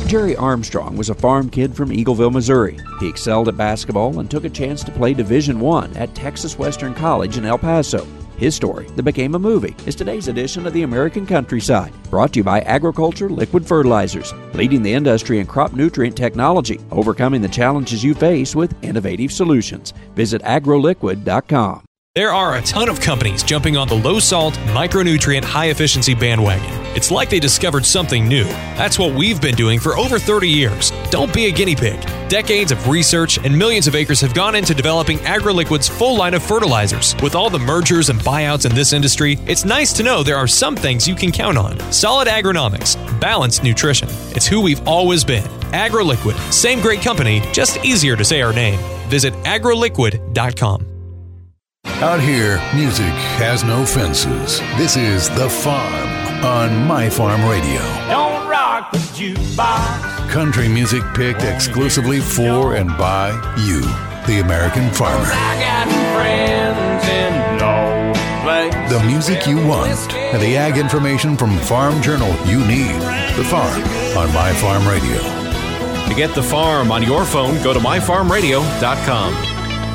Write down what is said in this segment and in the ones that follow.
Jerry Armstrong was a farm kid from Eagleville, Missouri. He excelled at basketball and took a chance to play Division I at Texas Western College in El Paso. His story that became a movie is today's edition of the American Countryside, brought to you by Agriculture Liquid Fertilizers, leading the industry in crop nutrient technology, overcoming the challenges you face with innovative solutions. Visit agroliquid.com. There are a ton of companies jumping on the low-salt, micronutrient, high-efficiency bandwagon. It's like they discovered something new. That's what we've been doing for over 30 years. Don't be a guinea pig. Decades of research and millions of acres have gone into developing AgroLiquid's full line of fertilizers. With all the mergers and buyouts in this industry, it's nice to know there are some things you can count on. Solid agronomics, balanced nutrition. It's who we've always been. AgroLiquid. Same great company, just easier to say our name. Visit agroliquid.com. Out here, music has no fences. This is The Farm on My Farm Radio. Don't rock the jukebox. Country music picked exclusively for and by you, the American farmer. I got friends in no place. The music you want and the ag information from Farm Journal you need. The Farm on My Farm Radio. To get The Farm on your phone, go to myfarmradio.com.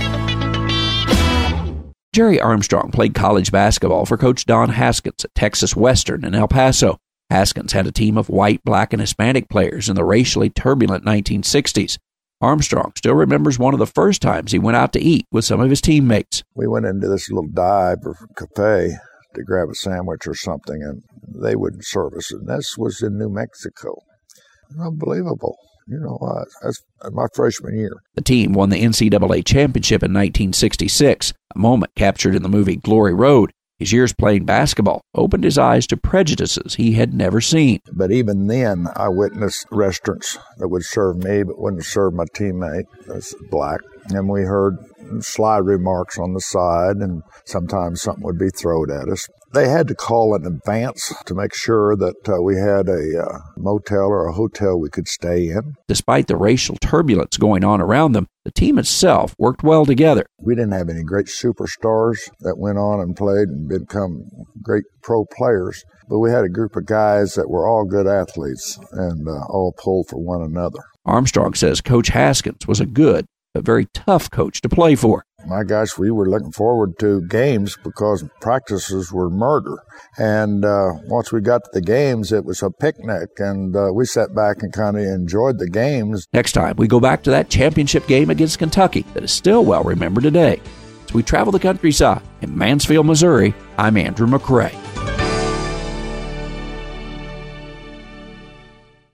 Jerry Armstrong played college basketball for Coach Don Haskins at Texas Western in El Paso. Haskins had a team of white, black, and Hispanic players in the racially turbulent 1960s. Armstrong still remembers one of the first times he went out to eat with some of his teammates. We went into this little dive or cafe to grab a sandwich or something, and they wouldn't serve us. And this was in New Mexico. Unbelievable. You know, that's my freshman year. The team won the NCAA championship in 1966, a moment captured in the movie Glory Road. His years playing basketball opened his eyes to prejudices he had never seen. But even then, I witnessed restaurants that would serve me but wouldn't serve my teammate that's black. And we heard sly remarks on the side, and sometimes something would be thrown at us. They had to call in advance to make sure that we had a motel or a hotel we could stay in. Despite the racial turbulence going on around them, the team itself worked well together. We didn't have any great superstars that went on and played and become great pro players, but we had a group of guys that were all good athletes and all pulled for one another. Armstrong says Coach Haskins was a good but very tough coach to play for. My gosh, we were looking forward to games because practices were murder. And once we got to the games, it was a picnic, and we sat back and kind of enjoyed the games. Next time, we go back to that championship game against Kentucky that is still well remembered today. As we travel the countryside in Mansfield, Missouri, I'm Andrew McCrae.